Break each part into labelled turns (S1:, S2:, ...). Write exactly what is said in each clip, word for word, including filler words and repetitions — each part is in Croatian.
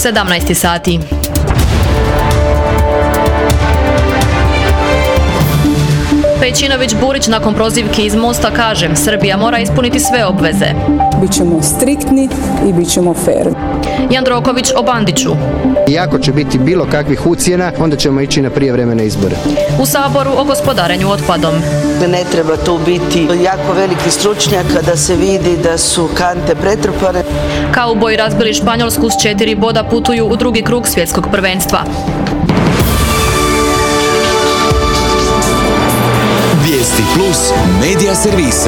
S1: sedamnaest sati. Pejčinović-Burić nakon prozivki iz Mosta kaže: Srbija mora ispuniti sve obveze.
S2: Bićemo striktni i bit ćemo fair.
S1: Jandroković o Bandiću.
S3: I ako će biti bilo kakvih ucjena, onda ćemo ići na prijevremene izbore.
S1: U Saboru o gospodarenju otpadom.
S4: Ne treba tu biti jako veliki stručnjak kada se vidi da su kante pretrpane.
S1: Kauboji razbili Španjolsku s četiri boda, putuju u drugi krug svjetskog prvenstva.
S5: Vijesti plus medija servisa.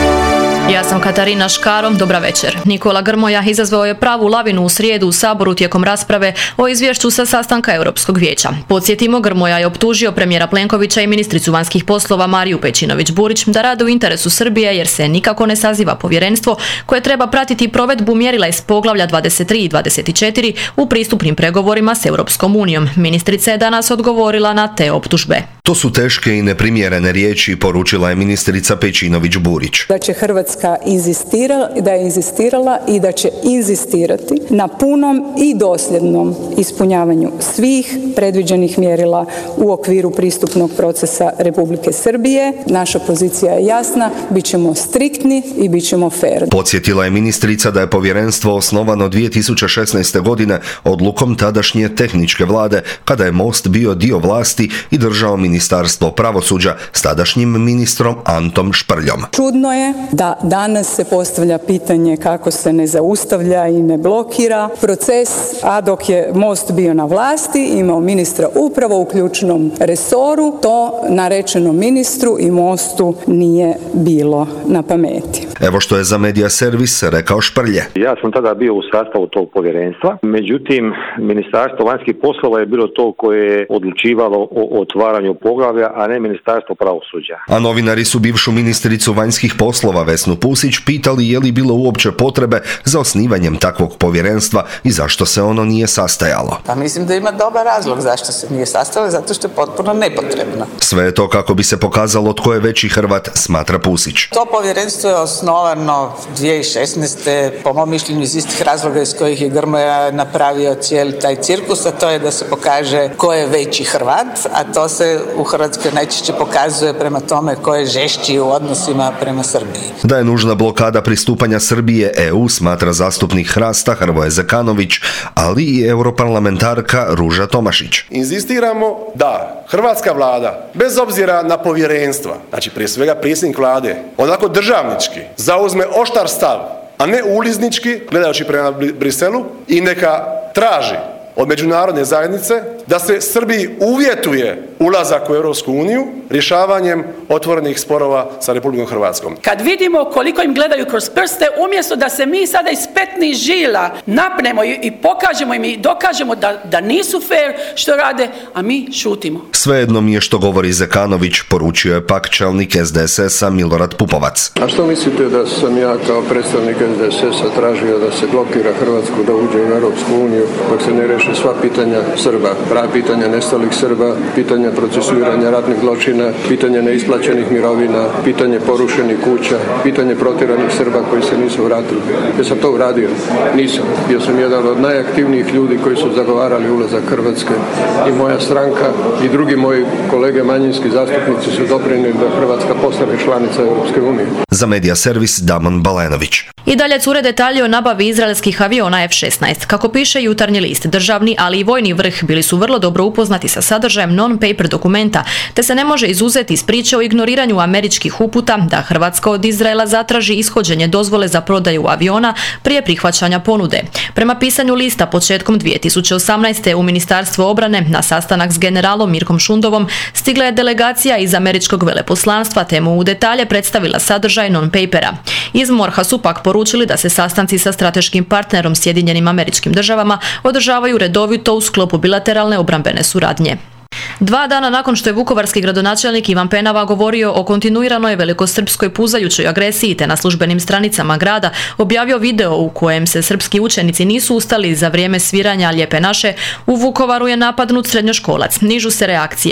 S1: Ja sam Katarina Škaro, dobra večer. Nikola Grmoja izazvao je pravu lavinu u srijedu u Saboru tijekom rasprave o izvješću sa sastanka Europskog vijeća. Podsjetimo, Grmoja je optužio premijera Plenkovića i ministricu vanjskih poslova Mariju Pejčinović-Burić da rade u interesu Srbije jer se nikako ne saziva povjerenstvo koje treba pratiti provedbu mjerila iz poglavlja dvadeset tri i dvadeset četiri u pristupnim pregovorima s Europskom unijom. Ministrica je danas odgovorila na te optužbe.
S6: To su teške i neprimjerene riječi, poručila je ministrica Pejčinović-Burić.
S2: Da će Hrvatska inzistirala, da je inzistirala i da će inzistirati na punom i dosljednom ispunjavanju svih predviđenih mjerila u okviru pristupnog procesa Republike Srbije. Naša pozicija je jasna, bit ćemo striktni i bit ćemo fair.
S6: Podsjetila je ministrica da je povjerenstvo osnovano dvije tisuće šesnaeste. godine odlukom tadašnje tehničke vlade, kada je Most bio dio vlasti i držao Ministarstvo pravosuđa s tadašnjim ministrom Antom Šprljom.
S2: Čudno je da danas se postavlja pitanje kako se ne zaustavlja i ne blokira proces, a dok je Most bio na vlasti, imao ministra upravo u ključnom resoru, to narečenom ministru i Mostu nije bilo na pameti.
S6: Evo što je za Medija servis rekao Šprlje.
S7: Ja sam tada bio u sastavu tog povjerenstva, međutim Ministarstvo vanjskih poslova je bilo to koje je odlučivalo o otvaranju poglavlja, a ne Ministarstvo pravosuđa.
S6: A novinari su bivšu ministricu vanjskih poslova Vesnu Pusić pitali je li bilo uopće potrebe za osnivanjem takvog povjerenstva i zašto se ono nije sastajalo.
S8: Pa mislim da ima dobar razlog zašto se nije sastajalo, zato što je potpuno nepotrebno.
S6: Sve je to kako bi se pokazalo tko je veći Hrvat, smatra Pusić.
S8: To povjerenstvo je osnovano dvije tisuće šesnaeste. po mom mišljenju iz istih razloga iz kojih je Grmoja napravio cijeli taj cirkus, a to je da se pokaže ko je veći Hrvat, a to se u Hrvatskoj najčešće pokazuje prema tome ko je žešći u odnosima prema Srbiji.
S6: Da je nužna blokada pristupanja Srbije E U, smatra zastupnik Hrasta Hrvoje Zekanović, ali i europarlamentarka Ruža Tomašić.
S9: Inzistiramo da hrvatska vlada, bez obzira na povjerenstva, znači prije svega predsjednik vlade, onako državnički zauzme oštar stav, a ne uliznički, gledajući prema Briselu, i neka traži od međunarodne zajednice da se Srbiji uvjetuje ulazak u Europsku uniju rješavanjem otvorenih sporova sa Republikom Hrvatskom.
S10: Kad vidimo koliko im gledaju kroz prste, umjesto da se mi sada iz petnih žila napnemo i, i pokažemo im i dokažemo da, da nisu fair što rade, a mi šutimo.
S6: Svejedno mi je što govori Zekanović, poručio je pak čelnik S D S S-a Milorad Pupovac.
S11: A što mislite da sam ja kao predstavnik S D S S-a tražio da se blokira Hrvatsku da uđe u Europsku uniju dok se ne reše sva pitanja Srba, prava pitanja nestalih Srba, pitanja procesuiranja ratnih zločina, pitanje neisplaćenih mirovina, pitanje porušenih kuća, pitanje protjeranih Srba koji se nisu vratili. Ja sam to uradio? Nisam. Bio sam jedan od najaktivnijih ljudi koji su zagovarali ulazak Hrvatske i moja stranka i drugi moji kolege manjinski zastupnici su doprinijeli da Hrvatska postane članica Europske unije.
S6: Za Medija servis Damon Balenović.
S1: I dalje cure detalji o nabavi izraelskih aviona F šesnaest. Kako piše Jutarnji list, državni, ali i vojni vrh bili su vrlo dobro upoznati sa sadržajem non-paper dokumenta, te se ne može izuzeti iz priče o ignoriranju američkih uputa da Hrvatska od Izraela zatraži ishođenje dozvole za prodaju aviona prije prihvaćanja ponude. Prema pisanju lista, početkom dvije tisuće osamnaeste. u Ministarstvo obrane na sastanak s generalom Mirkom Šundovom stigla je delegacija iz američkog veleposlanstva, te mu u detalje predstavila sadržaj non-papera. Iz MORH-a su pak poručili da se sastanci sa strateškim partnerom Sjedinjenim Američkim Državama održavaju redovito u sklopu bilateralne obrambene suradnje. Dva dana nakon što je vukovarski gradonačelnik Ivan Penava govorio o kontinuiranoj velikosrpskoj puzajućoj agresiji te na službenim stranicama grada objavio video u kojem se srpski učenici nisu ustali za vrijeme sviranja Lijepe naše, u Vukovaru je napadnut srednjoškolac. Nižu se reakcije.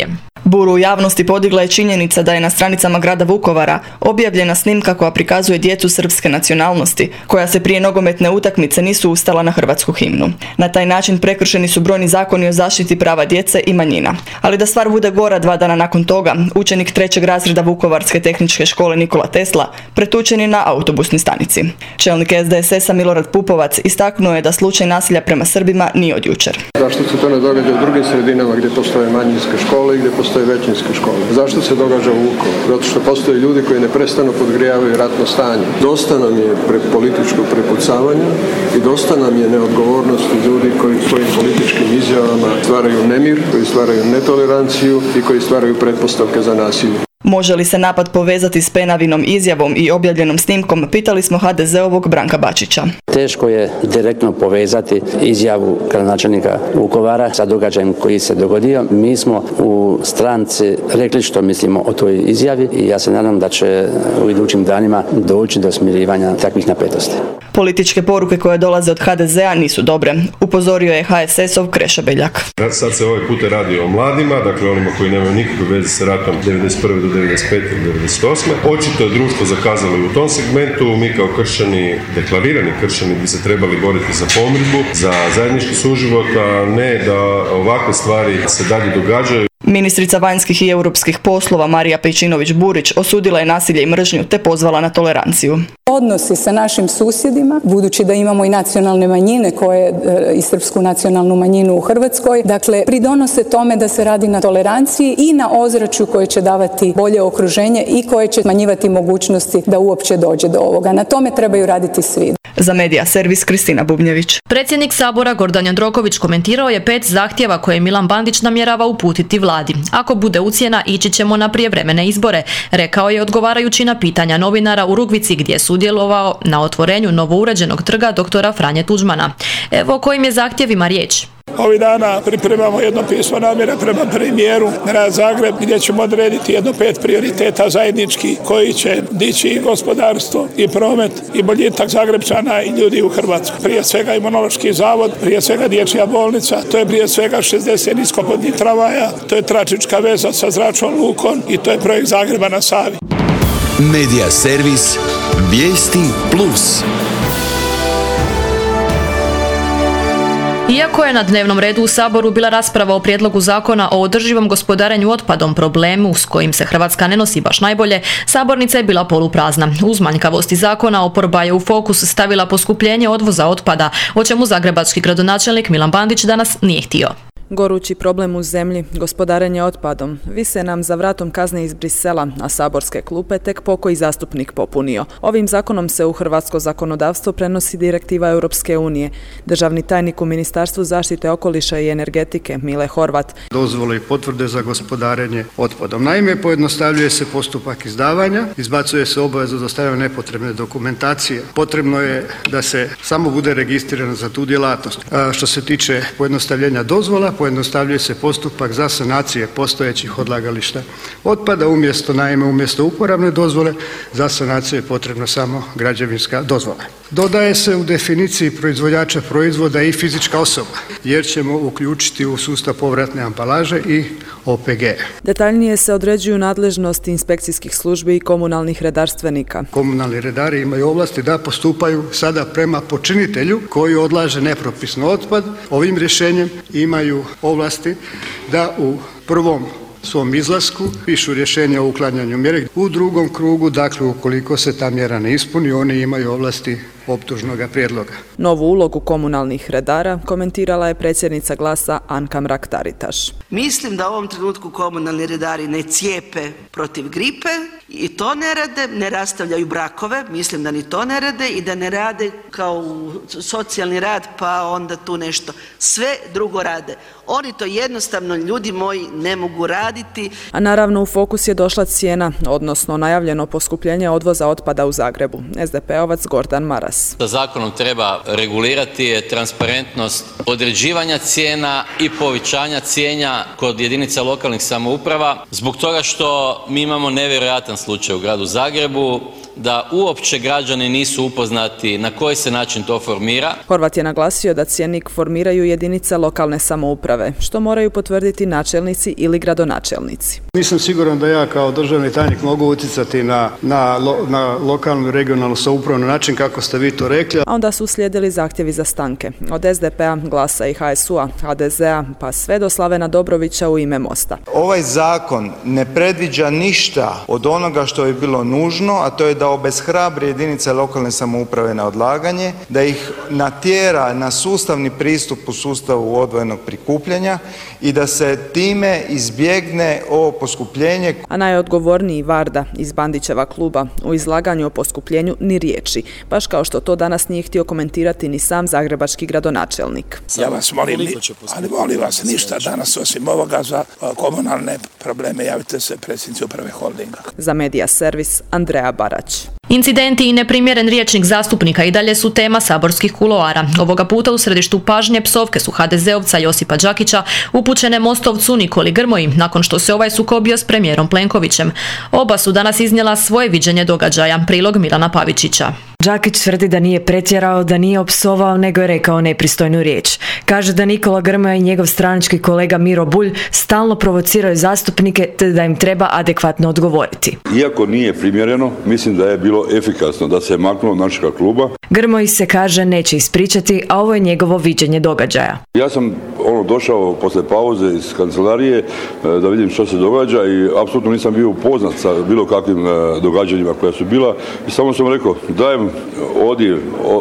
S12: Buru u javnosti podigla je činjenica da je na stranicama grada Vukovara objavljena snimka koja prikazuje djecu srpske nacionalnosti, koja se prije nogometne utakmice nisu ustala na hrvatsku himnu. Na taj način prekršeni su brojni zakoni o zaštiti prava djece i manjina. Ali da stvar bude gora, dva dana nakon toga, učenik trećeg razreda Vukovarske tehničke škole Nikola Tesla pretučen je na autobusnoj stanici. Čelnik S D S S-a Milorad Pupovac istaknuo je da slučaj nasilja prema Srbima nije od jučer.
S11: Zašto se to ne događa u drugim sredinama gdje postoje manjinske škole i gdje postoje većinske škole? Zašto se događa u Vukovaru? Zato što postoje ljudi koji neprestano podgrijavaju ratno stanje. Dosta nam je pre političkog prepucavanja i dosta nam je neodgovornosti ljudi koji svojim političkim izjavama stvaraju nemir, koji stvaraju netoleranciju i koji stvaraju pretpostavke za nasilje.
S12: Može li se napad povezati s Penavinom izjavom i objavljenom snimkom, pitali smo H D Z-ovog Branka Bačića.
S13: Teško je direktno povezati izjavu gradonačelnika Vukovara sa događajem koji se dogodio. Mi smo u stranci rekli što mislimo o toj izjavi i ja se nadam da će u idućim danima doći do smirivanja takvih napetosti.
S12: Političke poruke koje dolaze od H D Z-a nisu dobre, upozorio je H S S-ov Krešo Beljak.
S14: Sad se ovaj put radi o mladima, dakle onima koji nemaju nikakve veze sa ratom devedeset prve do devedeset pete do devedeset osme Očito je društvo zakazalo i u tom segmentu. Mi kao kršćani, deklarirani kršćani, bi se trebali boriti za pomirbu, za zajednički suživot, a ne da ovakve stvari se dalje događaju.
S12: Ministrica vanjskih i europskih poslova Marija Pejčinović-Burić osudila je nasilje i mržnju te pozvala na toleranciju.
S2: Odnosi sa našim susjedima, budući da imamo i nacionalne manjine koje i srpsku nacionalnu manjinu u Hrvatskoj, dakle pridonose tome da se radi na toleranciji i na ozračju koje će davati bolje okruženje i koje će smanjivati mogućnosti da uopće dođe do ovoga. Na tome trebaju raditi svi.
S12: Za Medija servis Kristina Bubnjević.
S1: Predsjednik Sabora Gordan Jandroković komentirao je pet zahtjeva koje Milan Bandić namjerava uputiti vladi. Ako bude ucjena, ići ćemo na prijevremene izbore, rekao je odgovarajući na pitanja novinara u Rugvici gdje je sudjelovao na otvorenju novouređenog trga doktora Franje Tuđmana. Evo o kojim je zahtjevima riječ.
S15: Ovih dana pripremamo jedno pismo namjere prema premijeru grad Zagreb gdje ćemo odrediti jedno pet prioriteta zajednički koji će dići i gospodarstvo i promet i boljitak Zagrebčana i ljudi u Hrvatskoj. Prije svega Imunološki zavod, prije svega dječja bolnica, to je prije svega šezdeset niskopodnih tramvaja, to je tračička veza sa zračnom lukom i to je projekt Zagreba na Savi.
S5: Medija servis Vijesti plus.
S1: Iako je na dnevnom redu u Saboru bila rasprava o prijedlogu zakona o održivom gospodarenju otpadom, problemu s kojim se Hrvatska ne nosi baš najbolje, sabornica je bila poluprazna. Uz manjkavosti zakona oporba je u fokus stavila poskupljenje odvoza otpada, o čemu zagrebački gradonačelnik Milan Bandić danas nije htio.
S16: Gorući problem u zemlji, gospodarenje otpadom, vise nam za vratom kazne iz Brisela, a saborske klupe tek pokoji zastupnik popunio. Ovim zakonom se u hrvatsko zakonodavstvo prenosi direktiva Europske unije. Državni tajnik u Ministarstvu zaštite okoliša i energetike Mile Horvat.
S17: Dozvole i potvrde za gospodarenje otpadom. Naime, pojednostavljuje se postupak izdavanja, izbacuje se obaveza dostavljanja nepotrebne dokumentacije. Potrebno je da se samo bude registrirano za tu djelatnost. A što se tiče pojednostavljenja dozvola, pojednostavljuje se postupak za sanacije postojećih odlagališta otpada, umjesto naime umjesto uporabne dozvole za sanaciju je potrebna samo građevinska dozvola. Dodaje se u definiciji proizvođača proizvoda i fizička osoba, jer ćemo uključiti u sustav povratne ambalaže i O P G.
S16: Detaljnije se određuju nadležnosti inspekcijskih službi i komunalnih redarstvenika.
S17: Komunalni redari imaju ovlasti da postupaju sada prema počinitelju koji odlaže nepropisno otpad. Ovim rješenjem imaju ovlasti da u prvom svom izlasku pišu rješenje o uklanjanju mjere. U drugom krugu, dakle, ukoliko se ta mjera ne ispuni, oni imaju ovlasti optužnog prijedloga.
S16: Novu ulogu komunalnih redara komentirala je predsjednica Glasa Anka Mrak-Taritaš.
S4: Mislim da u ovom trenutku komunalni redari ne cijepe protiv gripe i to ne rade, ne rastavljaju brakove, mislim da ni to ne rade i da ne rade kao u socijalni rad pa onda tu nešto. Sve drugo rade. Oni to jednostavno, ljudi moji, ne mogu raditi.
S16: A naravno u fokus je došla cijena, odnosno najavljeno poskupljenje odvoza otpada u Zagrebu. S D P-ovac Gordan Maras.
S18: Sa zakonom treba regulirati je transparentnost određivanja cijena i povećanja cijena kod jedinica lokalnih samouprava zbog toga što mi imamo nevjerojatan slučaj u gradu Zagrebu da uopće građani nisu upoznati na koji se način to formira.
S16: Horvat je naglasio da cjenik formiraju jedinice lokalne samouprave, što moraju potvrditi načelnici ili gradonačelnici.
S17: Nisam siguran da ja kao državni tajnik mogu utjecati na, na, lo, na lokalnu i regionalnu samoupravu na način kako ste vi to rekli.
S16: A onda su uslijedili zahtjevi za stanke. Od es de pe a, Glasa i ha es u a, ha de ze a pa sve do Slavena Dobrovića u ime Mosta.
S19: Ovaj zakon ne predviđa ništa od onoga što je bilo nužno, a to je da obeshrabri jedinice lokalne samouprave na odlaganje, da ih natjera na sustavni pristup u sustavu odvojenog prikupljanja i da se time izbjegne ovo poskupljenje.
S16: A najodgovorniji Varda iz Bandićeva kluba u izlaganju o poskupljenju ni riječi, baš kao što to danas nije htio komentirati ni sam zagrebački gradonačelnik.
S15: Ja vas molim, ali molim vas ništa danas osim ovoga za komunalne probleme. Javite se predsjednici uprave holdinga.
S16: Za Medija servis Andreja Barać.
S1: Incidenti i neprimjeren rječnik zastupnika i dalje su tema saborskih kuloara. Ovoga puta u središtu pažnje psovke su ha de ze ovca Josipa Đakića upućene Mostovcu Nikoli Grmoji nakon što se ovaj sukobio s premijerom Plenkovićem. Oba su danas iznijela svoje viđenje događaja, prilog Milana Pavičića.
S20: Đakić tvrdi da nije pretjerao, da nije opsovao, nego je rekao nepristojnu riječ. Kaže da Nikola Grmoja i njegov stranački kolega Miro Bulj stalno provociraju zastupnike te da im treba adekvatno odgovoriti.
S21: Iako nije primjereno, mislim da je bilo efikasno da se maknulo našega kluba.
S20: Grmoji se kaže neće ispričati, a ovo je njegovo viđenje događaja.
S21: Ja sam ono došao posle pauze iz kancelarije da vidim što se događa i apsolutno nisam bio upoznat sa bilo kakvim događanjima koja su bila i samo sam rekao dajem odjev,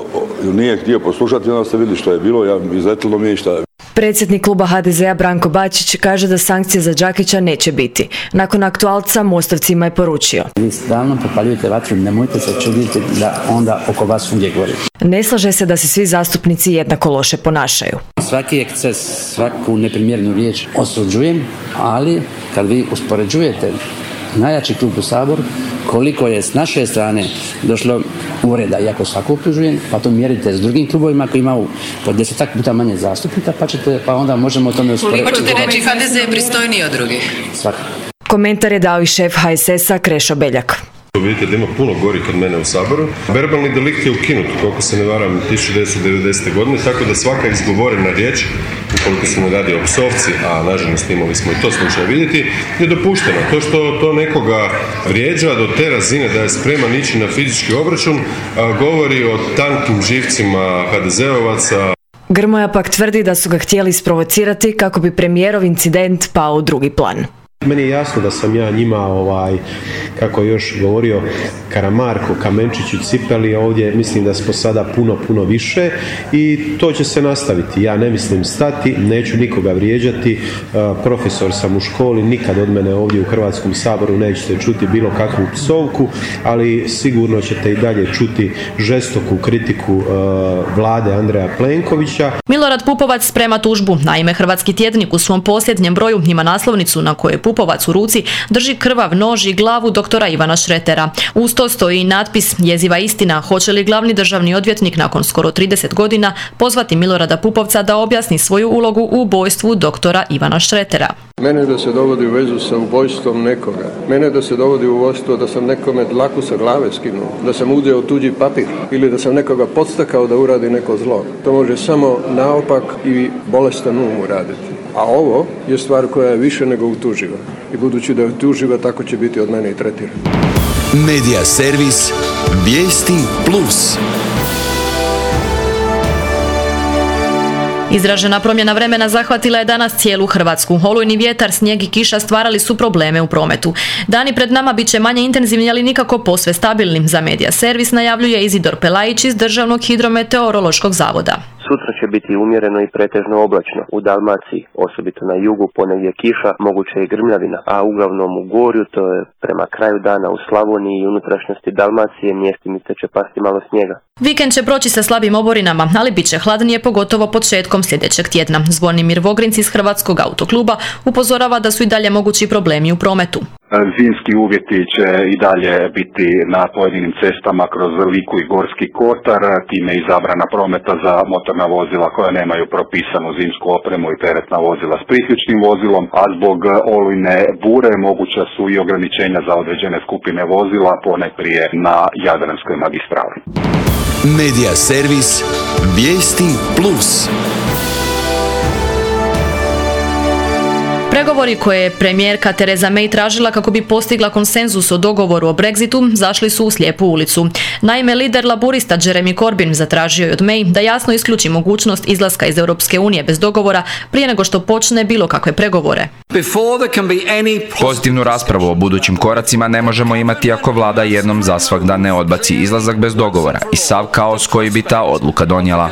S21: nije htio poslušati, onda ste vidjeli što je bilo, ja izletilo mi je šta.
S20: Predsjednik kluba ha de ze a Branko Bačić kaže da sankcije za Đakića neće biti. Nakon aktualca Mostovcima je poručio.
S13: Vi stalno popaljujete vatru, nemojte se čuditi da onda oko vas uvijek gori.
S20: Ne slaže se da se svi zastupnici jednako loše ponašaju.
S13: Svaki eksces, svaku neprimjernu riječ osuđujem, ali kad vi uspoređujete najjači klub u Saboru, koliko je s naše strane došlo ureda, iako svako optužujem, pa to mjerite s drugim klubovima koji imaju po desetak puta manje zastupnika, pa ćete, pa onda možemo o tome usporediti.
S22: Hoćete reći ha de ze je pristojniji od drugih?
S13: Svakako.
S20: Komentar je dao i šef ha es es a Krešo Beljak.
S14: Vidite da ima puno gorih od mene u Saboru. Verbalni delikt je ukinut, koliko se ne varam, tisuću devetsto devedesete. godine, tako da svaka izgovorena riječ, ukoliko se ne radi o psovci, a nažalost imali smo i to slučaj vidjeti, je dopušteno. To što to nekoga vrijeđa do te razine da je spreman ići na fizički obračun, govori o tankim živcima ha de ze ovaca.
S20: Grmoja pak tvrdi da su ga htjeli isprovocirati kako bi premijerov incident pao u drugi plan.
S23: Meni je jasno da sam ja njima, ovaj, kako je još govorio Karamarko, Kamenčiću, Cipeli, ovdje mislim da smo sada puno, puno više i to će se nastaviti. Ja ne mislim stati, neću nikoga vrijeđati, profesor sam u školi, nikad od mene ovdje u Hrvatskom saboru nećete čuti bilo kakvu psovku, ali sigurno ćete i dalje čuti žestoku kritiku vlade Andreja Plenkovića.
S1: Milorad Pupovac sprema tužbu. Naime, Hrvatski tjednik u svom posljednjem broju ima naslovnicu na kojoj Pupovac u ruci drži krvav nož i glavu doktora Ivana Šretera. Uz to stoji i natpis Jeziva istina, hoće li glavni državni odvjetnik nakon skoro trideset godina pozvati Milorada Pupovca da objasni svoju ulogu u ubojstvu doktora Ivana Šretera.
S11: Mene da se dovodi u vezu sa ubojstvom nekoga. Mene da se dovodi u ubojstvo da sam nekome dlaku sa glave skinuo, da sam uzeo tuđi papir ili da sam nekoga podstakao da uradi neko zlo. To može samo naopak i bolestan um uraditi. A ovo je stvar koja je više nego utuživa. I budući da je utuživa, tako će biti od mene i tretirana.
S5: Medija servis Vijesti Plus.
S1: Izražena promjena vremena zahvatila je danas cijelu Hrvatsku. Olujni vjetar, snijeg i kiša stvarali su probleme u prometu. Dani pred nama bit će manje intenzivni, ali nikako posve stabilni. Za Medija servis najavljuje Izidor Pelajić iz Državnog hidrometeorološkog zavoda.
S24: Sutra će biti umjereno i pretežno oblačno. U Dalmaciji, osobito na jugu, ponegdje kiša, moguće i grmljavina, a uglavnom u Gorju, to je prema kraju dana u Slavoniji i unutrašnjosti Dalmacije, mjestimice će pasti malo snijega.
S1: Vikend će proći sa slabim oborinama, ali bit će hladnije, pogotovo početkom sljedećeg tjedna. Zvonimir Vogrinc iz Hrvatskog autokluba upozorava da su i dalje mogući problemi u prometu.
S3: Zimski uvjeti će i dalje biti na pojedinim cestama kroz Liku i Gorski kotar, time i zabrana prometa za motorna vozila koja nemaju propisanu zimsku opremu i teretna vozila s priključnim vozilom, a zbog olujne bure moguća su i ograničenja za određene skupine vozila, ponajprije na Jadranskoj magistrali.
S5: Medija servis Vijesti plus.
S1: Pregovori koje je premijerka Theresa May tražila kako bi postigla konsenzus o dogovoru o Brexitu zašli su u slijepu ulicu. Naime, lider laburista Jeremy Corbyn zatražio je od May da jasno isključi mogućnost izlaska iz Europske unije bez dogovora prije nego što počne bilo kakve pregovore.
S7: Pozitivnu raspravu o budućim koracima ne možemo imati ako vlada jednom zasvagda ne odbaci izlazak bez dogovora i sav kaos koji bi ta odluka donijela.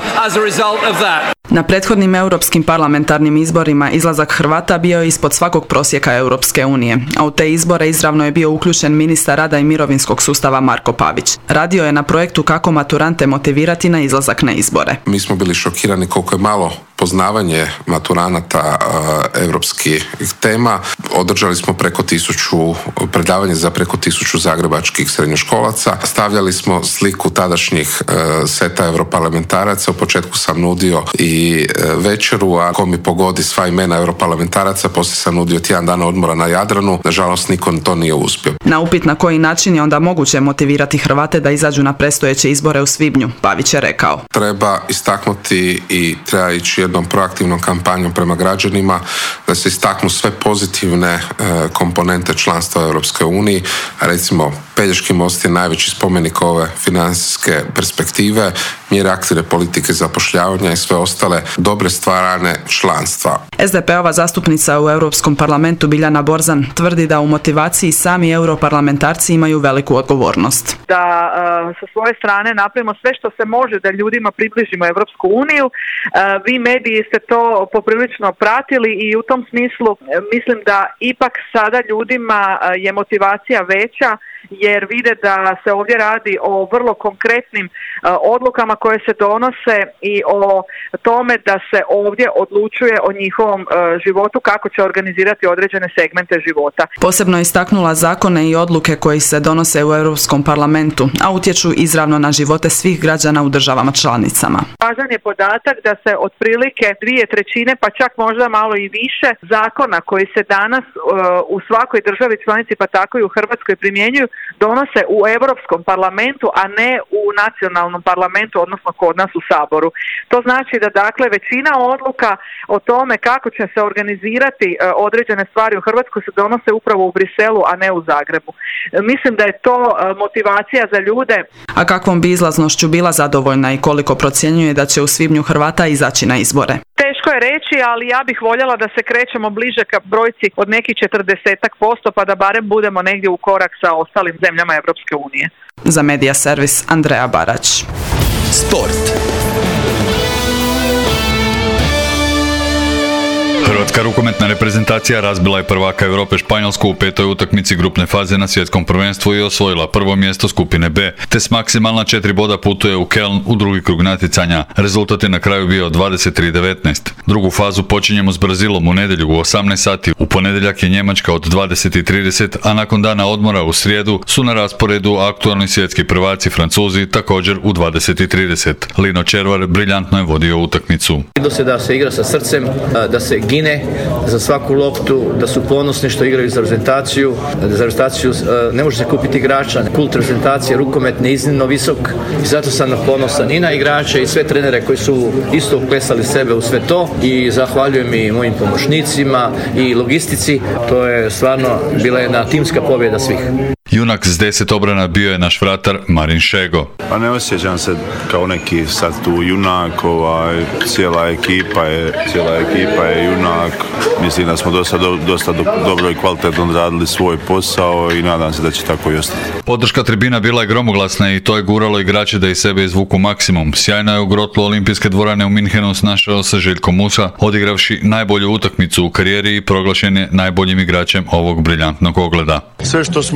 S16: Na prethodnim europskim parlamentarnim izborima izlazak Hrvata bio je ispod svakog prosjeka Europske unije, a u te izbore izravno je bio uključen ministar rada i mirovinskog sustava Marko Pavić. Radio je na projektu kako maturante motivirati na izlazak na izbore.
S8: Mi smo bili šokirani koliko je malo poznavanje maturanata europskih tema. Održali smo preko tisuću predavanja za preko tisuću zagrebačkih srednjoškolaca. Stavljali smo sliku tadašnjih seta europarlamentaraca. U početku sam nudio i večeru, a ako mi pogodi sva imena europarlamentaraca, poslije sam nudio tjedan dana odmora na Jadranu. Nažalost, niko to nije uspio.
S16: Na upit na koji način je onda moguće motivirati Hrvate da izađu na predstojeće izbore u svibnju, Pavić je rekao.
S8: Treba istaknuti i treba ići jednom proaktivnom kampanjom prema građanima da se istaknu sve pozitivne e, komponente članstva u Europskoj uniji. Recimo, Pelješki most je najveći spomenik ove financijske perspektive, mjere aktivne politike zapošljavanja i sve ostale dobre stvarane članstva.
S16: S D P-ova zastupnica u Europskom parlamentu Biljana Borzan tvrdi da u motivaciji sami europarlamentarci imaju veliku odgovornost.
S9: Da uh, sa svoje strane napravimo sve što se može da ljudima približimo Europsku uniju. Uh, vi mediji ste to poprilično pratili i u tom smislu uh, mislim da ipak sada ljudima uh, je motivacija veća jer vide da se ovdje radi o vrlo konkretnim uh, odlukama koje se donose i o tome da se ovdje odlučuje o njihovom uh, životu, kako će organizirati određene segmente života.
S16: Posebno je istaknula zakone i odluke koji se donose u Europskom parlamentu, a utječu izravno na živote svih građana u državama članicama.
S9: Važan je podatak da se otprilike dvije trećine, pa čak možda malo i više zakona koji se danas uh, u svakoj državi članici, pa tako i u Hrvatskoj primjenjuju, donose u Europskom parlamentu, a ne u nacionalnom parlamentu, odnosno kod nas u Saboru. To znači da dakle većina odluka o tome kako će se organizirati uh, određene stvari u Hrvatskoj se donose upravo u Briselu, a ne u Zagrebu. Mislim da je to uh, motivacija za ljude.
S16: A kakvom bi izlaznošću bila zadovoljna i koliko procjenjuje da će u svibnju Hrvata izaći na izbore?
S9: Teško je reći, ali ja bih voljela da se krećemo bliže ka brojci od nekih četrdesetak posto, pa da barem budemo negdje u korak sa ostalim zemljama Europske unije.
S16: Za Medija servis Andreja Barać.
S5: Sport.
S25: Hrvatska rukometna reprezentacija razbila je prvaka Europe Španjolsku u petoj utakmici grupne faze na svjetskom prvenstvu i osvojila prvo mjesto skupine B, te s maksimalna četiri boda putuje u Keln u drugi krug natjecanja. Rezultat je na kraju bio dvadeset tri devetnaest. Drugu fazu počinjemo s Brazilom u nedjelju u osamnaest sati. U ponedjeljak je Njemačka od dvadeset trideset, a nakon dana odmora u srijedu su na rasporedu aktualni svjetski prvaci Francuzi također u dvadeset trideset. Lino Červar briljantno je vodio utakmicu.
S26: Vidio se da se igra sa srcem, da se gine za svaku loptu, da su ponosni što igraju za reprezentaciju. Za reprezentaciju ne može se kupiti igrača. Kult reprezentacije rukometne iznimno visok i zato sam ponosan i na igrače i sve trenere koji su isto uklesali sebe u sve to i zahvaljujem i mojim pomoćnicima i logistici. To je stvarno bila jedna timska pobjeda svih.
S25: Junak s deset obrana bio je naš vratar Marin Šego.
S27: Pa ne osjećam se kao neki sad tu junak, ovaj, cijela ekipa je, cijela ekipa je junak. Mislim da smo dosta, do, dosta do, dobro i kvalitetno radili svoj posao i nadam se da će tako i ostati.
S25: Podrška tribina bila je gromoglasna i to je guralo igrače da iz sebe izvuku maksimum. Sjajno je u grotlu olimpijske dvorane u Minhenu snašao se Željko Musa, odigravši najbolju utakmicu u karijeri i proglašen je najboljim igračem ovog briljantnog ogleda.
S27: Sve što smo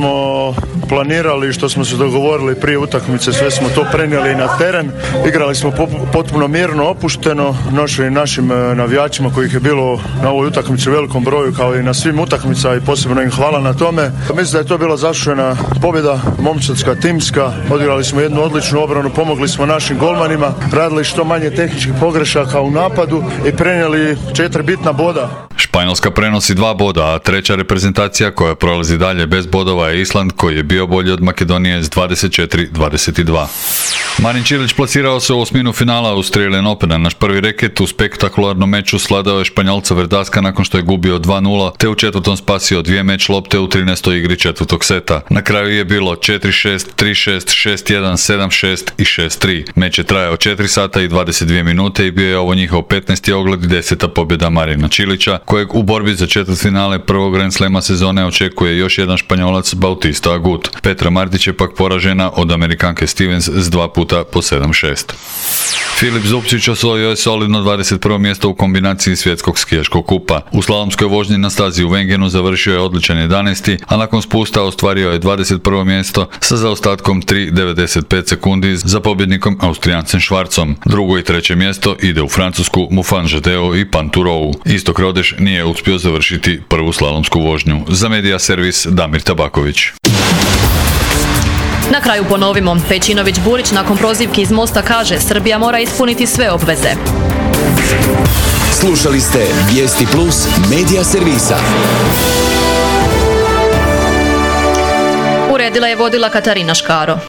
S2: smo planirali, što smo se dogovorili prije utakmice, sve smo to prenijeli na teren. Igrali smo potpuno mirno, opušteno, nošli našim navijačima kojih je bilo na ovoj utakmici u velikom broju, kao i na svim utakmicama, i posebno im hvala na tome. Mislim da je to bila zaslužena pobjeda, momčadska, timska. Odigrali smo jednu odličnu obranu, pomogli smo našim golmanima, radili što manje tehničkih pogrešaka u napadu i prenijeli četiri bitna boda.
S25: Španjolska prenosi dva boda, a treća reprezentacija koja prolazi dalje bez bodova je Island, koji je bio bolji od Makedonije s dvadeset četiri dvadeset dva. Marin Čilić plasirao se u osminu finala Australian Opena. Naš prvi reket u spektakularnom meču sladao je Španjolca Verdaska nakon što je gubio dva nula, te u četvrtom spasio dvije meč lopte u trinaestoj igri četvrtog seta. Na kraju je bilo četiri šest, tri šest, šest jedan, sedam šest i šest tri. Meč je trajao četiri sata i dvadeset dvije minute i bio je ovo njihov petnaesti ogled i deseta pobjeda Marina Čilića, kojeg u borbi za četvrtfinale prvog Grand Slema sezone očekuje još jedan Španjolac, Bautista Agut. Petra Martić je pak poražena od Amerikanke Stevens s dva puta po sedam šest. Filip Zupčić osvojio je solidno dvadeset prvo mjesto u kombinaciji svjetskog skijaškog kupa. U slalomskoj vožnji na stazi u Wengenu završio je odličan jedanaesti, a nakon spusta ostvario je dvadeset prvo mjesto sa zaostatkom tri devedeset pet sekundi za pobjednikom Austrijancem Švarcom. Drugo i treće mjesto ide u Francusku Mufan Žadeo i Panturou. Istok Rodeš nije uspio završiti prvu slalomsku vožnju. Za Medija servis Damir Tabaković.
S1: Na kraju ponovimo. Pejčinović Burić nakon prozivki iz Mosta kaže: Srbija mora ispuniti sve obveze.
S5: Slušali ste Vijesti Plus Medija servisa.
S1: Uredila je vodila Katarina Škaro.